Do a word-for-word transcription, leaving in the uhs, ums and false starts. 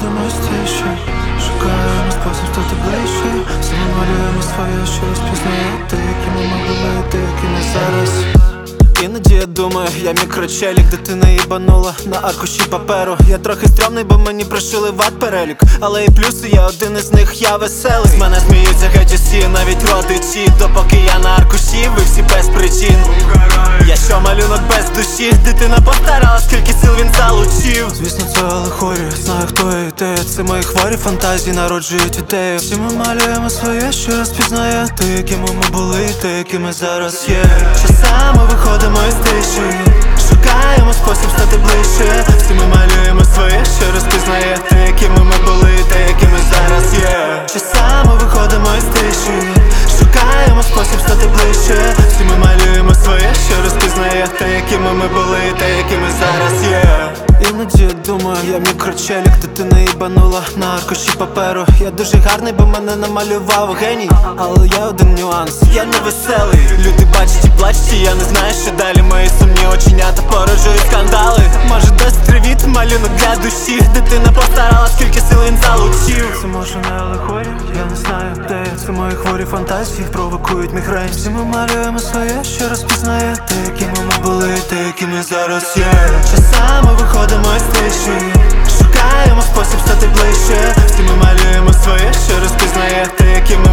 виходимо з тиші, шукаємо спосіб стати ближче. Всі ми малюємо своє, що розпізнає те, якими ми були, те, якими зараз. Іноді я думаю, я мікрочелік, дитина їбанула на аркуші паперу. Я трохи стрьомний, бо мені пришили ват перелік. Але і плюси, я один із них, я веселий. З мене сміються геть усі, навіть родичі. Допоки я на аркуші, ви всі без причин. Я що, малюнок без душі? Дитина постарала, скільки сил він залучив. Звісно, це алегорія, знаю, хто я і те. Це мої хворі фантазії народжують ідею. Всі ми малюємо своє, що розпізнає те, якими ми були, те, якими зараз є. Часами виходимо із тиші, шукаємо спосіб стати ближче. Всі ми малюємо своє, що розпізнає те, якими ми були, те, якими зараз є. Часами виходимо із тиші, шукаємо спосіб стати ближче. Всі ми малюємо своє, що розпізнає те, якими ми були, те, якими зараз є. Іноді я думаю, я мікрочелік, дитина їбанула на аркуші паперу. Я дуже гарний, бо мене намалював геній. Але є один нюанс, я не веселий. Люди бачать і плачуть, і я не знаю, що далі. Мої сумні оченята породжують скандали. Може досить привіт, малюнок для душі. Дитина постарала, скільки сил він залучив. Це може не алегорія, я не знаю де я. Це мої хворі фантазії, провокують мігрень. Всі ми малюємо своє, що розпізнає те, якими ми були, те, якими зараз є. Часами виходимо із тиші, шукаємо спосіб стати ближче. Всі ми малюємо своє, що розпізнає те, якими